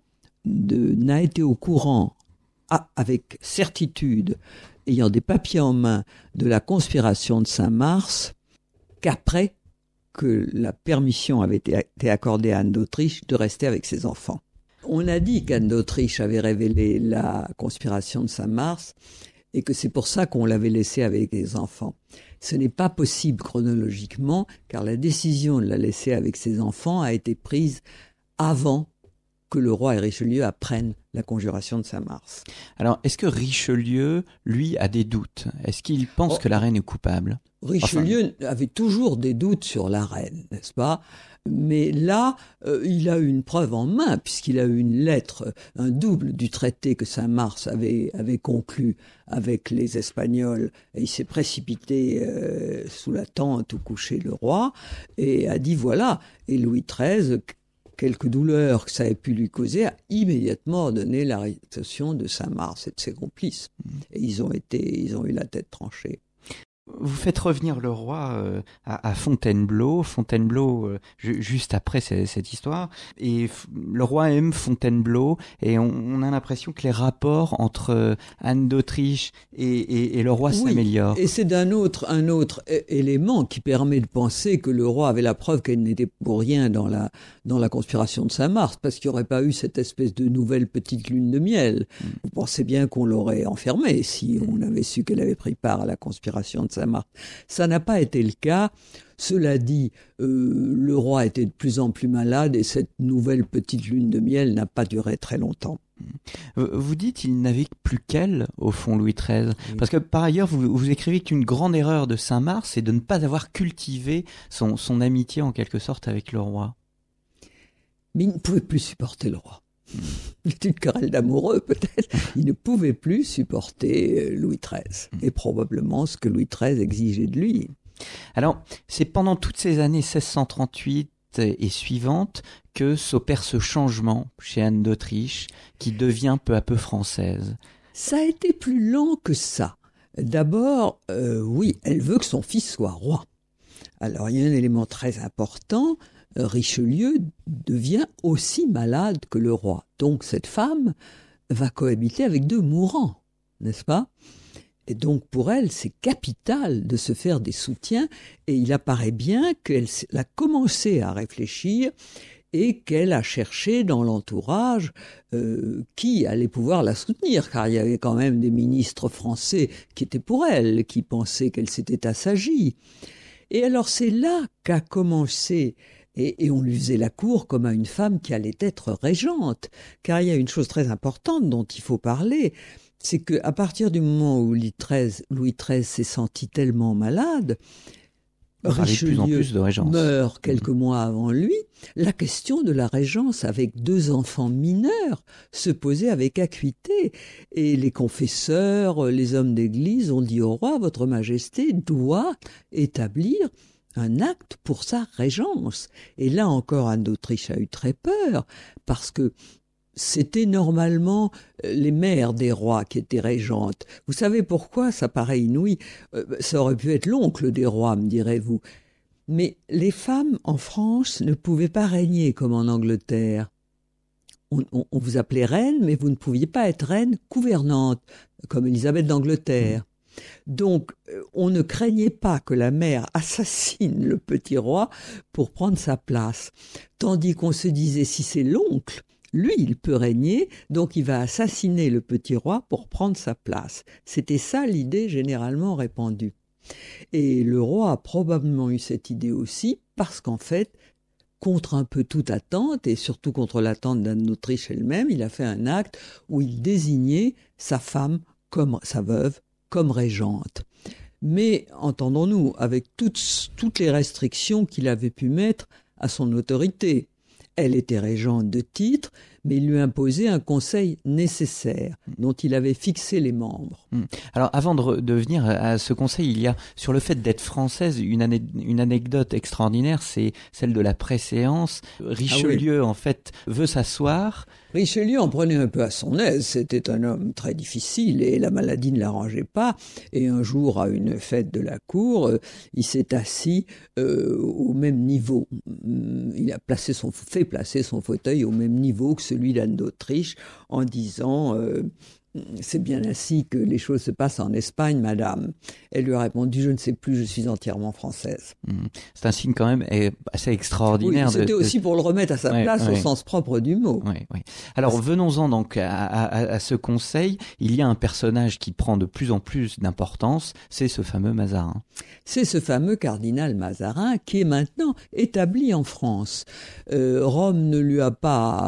avec certitude, ayant des papiers en main, de la conspiration de Saint-Mars, qu'après que la permission avait été accordée à Anne d'Autriche de rester avec ses enfants. On a dit qu'Anne d'Autriche avait révélé la conspiration de Saint-Mars et que c'est pour ça qu'on l'avait laissée avec les enfants. Ce n'est pas possible chronologiquement, car la décision de la laisser avec ses enfants a été prise avant que le roi et Richelieu apprennent la conjuration de Saint-Mars. Alors, est-ce que Richelieu, lui, a des doutes ? Est-ce qu'il pense que la reine est coupable ? Richelieu avait toujours des doutes sur la reine, n'est-ce pas ? Mais là, il a eu une preuve en main, puisqu'il a eu une lettre, un double du traité que Saint-Mars avait conclu avec les Espagnols. Et il s'est précipité sous la tente où couchait le roi, et a dit voilà. Et Louis XIII, quelques douleurs que ça ait pu lui causer, a immédiatement ordonné l'arrestation de Saint-Mars et de ses complices. Et ils ont eu la tête tranchée. Vous faites revenir le roi à Fontainebleau, juste après cette histoire, et le roi aime Fontainebleau, et on a l'impression que les rapports entre Anne d'Autriche et le roi s'améliorent. Et c'est un autre élément qui permet de penser que le roi avait la preuve qu'elle n'était pour rien dans la conspiration de Saint-Mars, parce qu'il n'y aurait pas eu cette espèce de nouvelle petite lune de miel. Vous pensez bien qu'on l'aurait enfermée si on avait su qu'elle avait pris part à la conspiration de Saint-Mars. Ça n'a pas été le cas. Cela dit, le roi était de plus en plus malade et cette nouvelle petite lune de miel n'a pas duré très longtemps. Vous dites qu'il n'avait plus qu'elle, au fond, Louis XIII. Oui. Parce que par ailleurs, vous écrivez qu'une grande erreur de Saint-Mars, c'est de ne pas avoir cultivé son amitié en quelque sorte avec le roi. Mais il ne pouvait plus supporter le roi. C'est une querelle d'amoureux peut-être. Il ne pouvait plus supporter Louis XIII. Et probablement ce que Louis XIII exigeait de lui. Alors, c'est pendant toutes ces années 1638 et suivantes que s'opère ce changement chez Anne d'Autriche qui devient peu à peu française. Ça a été plus lent que ça. D'abord, oui, elle veut que son fils soit roi. Alors, il y a un élément très important. Richelieu devient aussi malade que le roi. Donc cette femme va cohabiter avec deux mourants, n'est-ce pas ? Et donc pour elle, c'est capital de se faire des soutiens et il apparaît bien qu'elle a commencé à réfléchir et qu'elle a cherché dans l'entourage qui allait pouvoir la soutenir, car il y avait quand même des ministres français qui étaient pour elle, qui pensaient qu'elle s'était assagie. Et alors c'est là qu'a commencé, et on lui faisait la cour comme à une femme qui allait être régente, car il y a une chose très importante dont il faut parler, c'est qu'à partir du moment où Louis XIII s'est senti tellement malade, Richelieu meurt quelques mois avant lui, la question de la régence avec 2 enfants mineurs se posait avec acuité. Et les confesseurs, les hommes d'église ont dit au roi, votre majesté doit établir un acte pour sa régence. Et là encore, Anne d'Autriche a eu très peur, parce que c'était normalement les mères des rois qui étaient régentes. Vous savez pourquoi? Ça paraît inouï. Ça aurait pu être l'oncle des rois, me direz-vous. Mais les femmes en France ne pouvaient pas régner comme en Angleterre. On vous appelait reine, mais vous ne pouviez pas être reine gouvernante, comme Élisabeth d'Angleterre. Donc, on ne craignait pas que la mère assassine le petit roi pour prendre sa place. Tandis qu'on se disait, si c'est l'oncle, lui, il peut régner, donc il va assassiner le petit roi pour prendre sa place. C'était ça l'idée généralement répandue. Et le roi a probablement eu cette idée aussi, parce qu'en fait, contre un peu toute attente, et surtout contre l'attente d'Anne d'Autriche elle-même, il a fait un acte où il désignait sa femme, comme sa veuve, comme régente. Mais, entendons-nous, avec toutes les restrictions qu'il avait pu mettre à son autorité. Elle était régente de titre, mais il lui imposait un conseil nécessaire, dont il avait fixé les membres. Alors, avant de venir à ce conseil, il y a, sur le fait d'être française, une anecdote extraordinaire, c'est celle de la préséance. Richelieu, en fait, veut s'asseoir. Richelieu en prenait un peu à son aise, c'était un homme très difficile et la maladie ne l'arrangeait pas. Et un jour, à une fête de la cour, il s'est assis au même niveau. Il a fait placer son fauteuil au même niveau que celui d'Anne d'Autriche en disant c'est bien ainsi que les choses se passent en Espagne, madame. Elle lui a répondu, je ne sais plus, je suis entièrement française. C'est un signe quand même assez extraordinaire. Oui, c'était aussi pour le remettre à sa place au sens propre du mot. Oui. Alors venons-en donc à ce conseil. Il y a un personnage qui prend de plus en plus d'importance, c'est ce fameux Mazarin. C'est ce fameux cardinal Mazarin qui est maintenant établi en France. Rome ne lui a pas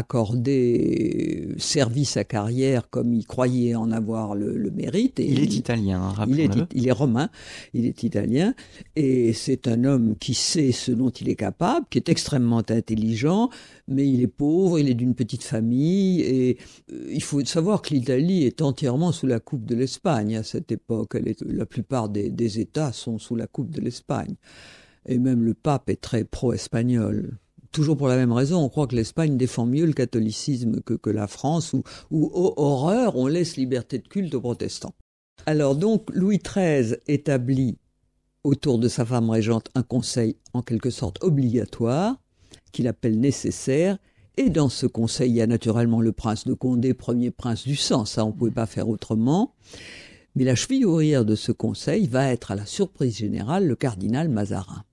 accordé service à carrière comme il croyait en avoir le mérite. Et il est italien, rappelons-le. Il est romain, il est italien, et c'est un homme qui sait ce dont il est capable, qui est extrêmement intelligent, mais il est pauvre, il est d'une petite famille, et il faut savoir que l'Italie est entièrement sous la coupe de l'Espagne à cette époque. La plupart des États sont sous la coupe de l'Espagne, et même le pape est très pro-espagnol. Toujours pour la même raison, on croit que l'Espagne défend mieux le catholicisme que la France, où horreur, on laisse liberté de culte aux protestants. Alors donc, Louis XIII établit autour de sa femme régente un conseil en quelque sorte obligatoire, qu'il appelle nécessaire, et dans ce conseil, il y a naturellement le prince de Condé, premier prince du sang, ça on ne pouvait pas faire autrement. Mais la cheville ouvrière de ce conseil va être, à la surprise générale, le cardinal Mazarin,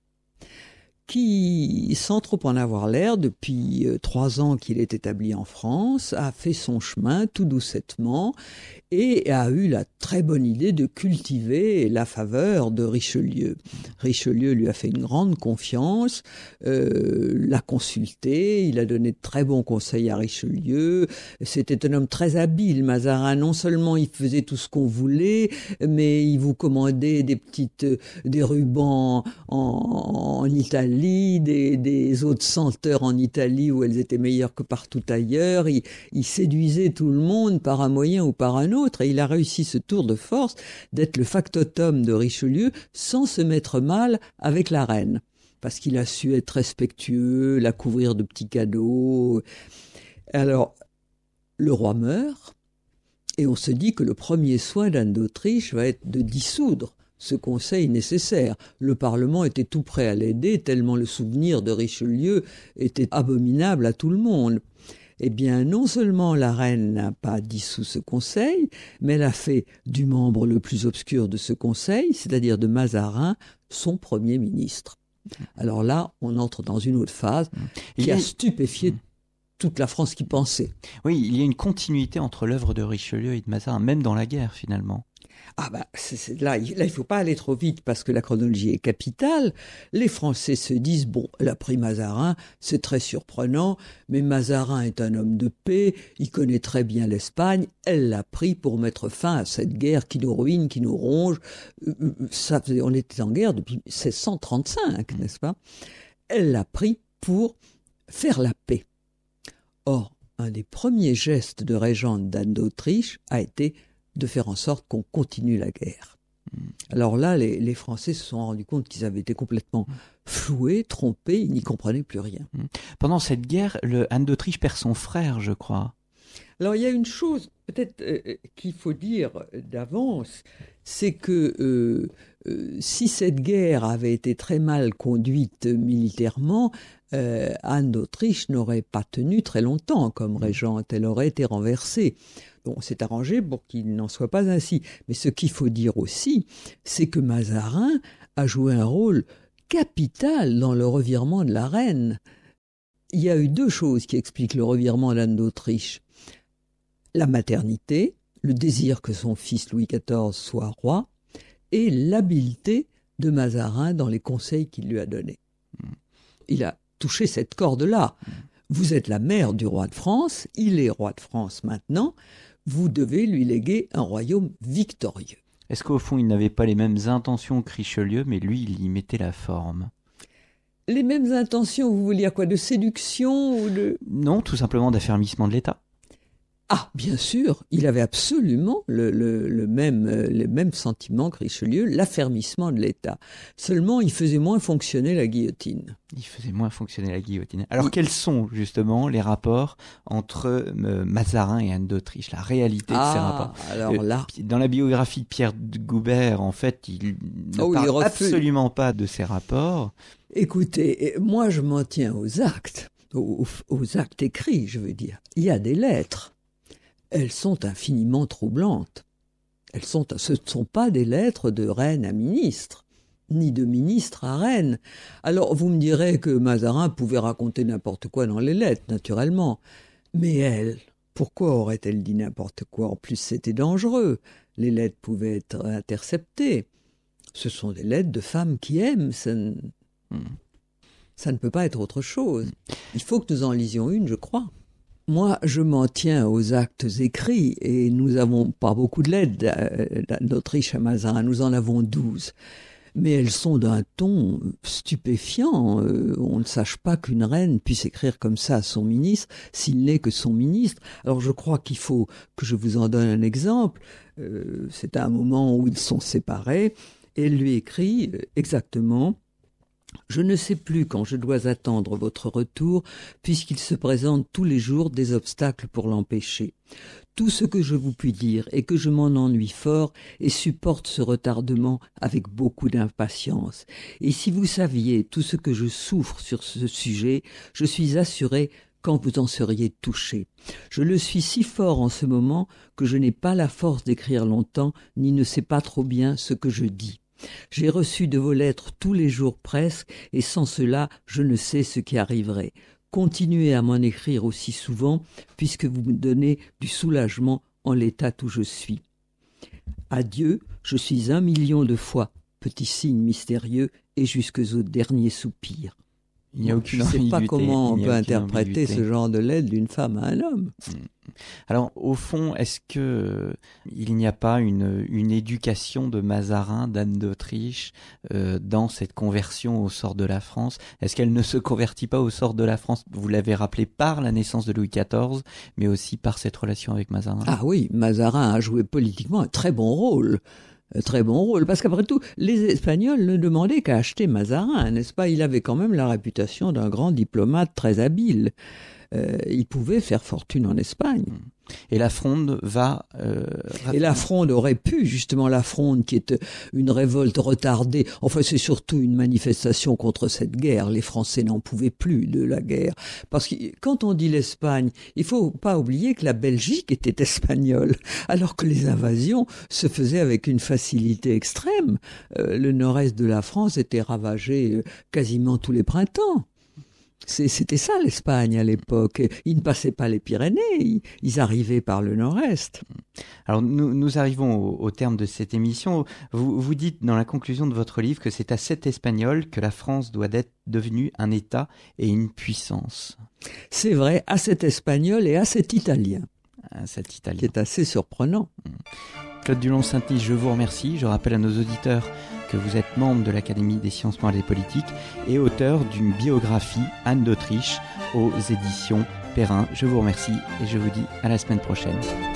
qui, sans trop en avoir l'air, depuis 3 ans qu'il est établi en France, a fait son chemin tout doucettement et a eu la très bonne idée de cultiver la faveur de Richelieu. Richelieu lui a fait une grande confiance, l'a consulté, il a donné de très bons conseils à Richelieu. C'était un homme très habile, Mazarin. Non seulement il faisait tout ce qu'on voulait, mais il vous commandait des rubans en Italie, des eaux de senteur en Italie où elles étaient meilleures que partout ailleurs. Il séduisait tout le monde par un moyen ou par un autre. Et il a réussi ce tour de force d'être le factotum de Richelieu sans se mettre mal avec la reine. Parce qu'il a su être respectueux, la couvrir de petits cadeaux. Alors, le roi meurt, et on se dit que le premier soin d'Anne d'Autriche va être de dissoudre ce conseil nécessaire. Le Parlement était tout prêt à l'aider, tellement le souvenir de Richelieu était abominable à tout le monde. Eh bien, non seulement la reine n'a pas dissous ce conseil, mais elle a fait du membre le plus obscur de ce conseil, c'est-à-dire de Mazarin, son premier ministre. Alors là, on entre dans une autre phase qui a stupéfié toute la France qui pensait. Oui, il y a une continuité entre l'œuvre de Richelieu et de Mazarin, même dans la guerre finalement. Ah bah là, il faut pas aller trop vite parce que la chronologie est capitale. Les Français se disent, bon, elle a pris Mazarin, c'est très surprenant, mais Mazarin est un homme de paix, il connaît très bien l'Espagne, elle l'a pris pour mettre fin à cette guerre qui nous ruine, qui nous ronge. On était en guerre depuis 1635, n'est-ce pas? Elle l'a pris pour faire la paix. Or, un des premiers gestes de régente d'Anne d'Autriche a été de faire en sorte qu'on continue la guerre. Alors là, les Français se sont rendus compte qu'ils avaient été complètement floués, trompés, ils n'y comprenaient plus rien. Pendant cette guerre, Anne d'Autriche perd son frère, je crois. Alors il y a une chose peut-être qu'il faut dire d'avance, c'est que si cette guerre avait été très mal conduite militairement, Anne d'Autriche n'aurait pas tenu très longtemps comme régente, elle aurait été renversée. Bon, c'est arrangé pour qu'il n'en soit pas ainsi. Mais ce qu'il faut dire aussi, c'est que Mazarin a joué un rôle capital dans le revirement de la reine. Il y a eu deux choses qui expliquent le revirement d'Anne d'Autriche. La maternité, le désir que son fils Louis XIV soit roi, et l'habileté de Mazarin dans les conseils qu'il lui a donnés. Il a touché cette corde-là. Vous êtes la mère du roi de France, il est roi de France maintenant, vous devez lui léguer un royaume victorieux. Est-ce qu'au fond, il n'avait pas les mêmes intentions que Richelieu, mais lui, il y mettait la forme? Les mêmes intentions, vous voulez dire quoi? De séduction ou de... Non, tout simplement d'affermissement de l'État. Ah, bien sûr, il avait absolument le même sentiment que Richelieu, l'affermissement de l'État. Seulement, il faisait moins fonctionner la guillotine. Alors, quels sont justement les rapports entre Mazarin et Anne d'Autriche, la réalité de ces rapports? Alors là... Dans la biographie de Pierre de Goubert, en fait, il ne parle absolument pas de ces rapports. Écoutez, moi je m'en tiens aux actes, aux actes écrits, je veux dire. Il y a des lettres. Elles sont infiniment troublantes. Ce ne sont pas des lettres de reine à ministre, ni de ministre à reine. Alors vous me direz que Mazarin pouvait raconter n'importe quoi dans les lettres, naturellement. Mais elle, pourquoi aurait-elle dit n'importe quoi? En plus, c'était dangereux. Les lettres pouvaient être interceptées. Ce sont des lettres de femmes qui aiment. Ça ne peut pas être autre chose. Il faut que nous en lisions une, je crois. Moi, je m'en tiens aux actes écrits et nous n'avons pas beaucoup de lettres d'Autriche à Mazarin, nous en avons 12. Mais elles sont d'un ton stupéfiant. On ne sache pas qu'une reine puisse écrire comme ça à son ministre, s'il n'est que son ministre. Alors je crois qu'il faut que je vous en donne un exemple. C'est à un moment où ils sont séparés et elle lui écrit exactement: je ne sais plus quand je dois attendre votre retour, puisqu'il se présente tous les jours des obstacles pour l'empêcher. Tout ce que je vous puis dire est que je m'en ennuie fort et supporte ce retardement avec beaucoup d'impatience. Et si vous saviez tout ce que je souffre sur ce sujet, je suis assuré quand vous en seriez touché. Je le suis si fort en ce moment que je n'ai pas la force d'écrire longtemps, ni ne sais pas trop bien ce que je dis. J'ai reçu de vos lettres tous les jours presque, et sans cela, je ne sais ce qui arriverait. Continuez à m'en écrire aussi souvent, puisque vous me donnez du soulagement en l'état où je suis. Adieu, je suis 1 million de fois, petit signe mystérieux, et jusqu'aux derniers soupirs. Il n'y a aucune ambiguïté. Je ne sais pas comment on peut ambiguïté. interpréter ce genre de lettre d'une femme à un homme. Alors, au fond, est-ce que il n'y a pas une éducation de Mazarin, d'Anne d'Autriche, dans cette conversion au sort de la France? Est-ce qu'elle ne se convertit pas au sort de la France? Vous l'avez rappelé, par la naissance de Louis XIV, mais aussi par cette relation avec Mazarin. Ah oui, Mazarin a joué politiquement un très bon rôle. Très bon rôle, parce qu'après tout, les Espagnols ne demandaient qu'à acheter Mazarin, n'est-ce pas? Il avait quand même la réputation d'un grand diplomate très habile. Il pouvait faire fortune en Espagne. Et la Fronde va... Et la Fronde aurait pu, justement, la Fronde qui est une révolte retardée. Enfin, c'est surtout une manifestation contre cette guerre. Les Français n'en pouvaient plus de la guerre. Parce que quand on dit l'Espagne, il faut pas oublier que la Belgique était espagnole, alors que les invasions se faisaient avec une facilité extrême. Le nord-est de la France était ravagé quasiment tous les printemps. C'était ça l'Espagne à l'époque. Ils ne passaient pas les Pyrénées, ils arrivaient par le nord-est. Alors nous arrivons au terme de cette émission. Vous dites dans la conclusion de votre livre que c'est à cet Espagnol que la France doit être devenue un État et une puissance. C'est vrai, à cet Espagnol et à cet Italien. À cet Italien. Qui est assez surprenant. Claude Dulon-Sainty, je vous remercie. Je rappelle à nos auditeurs que vous êtes membre de l'Académie des sciences morales et politiques et auteur d'une biographie, Anne d'Autriche, aux éditions Perrin. Je vous remercie et je vous dis à la semaine prochaine.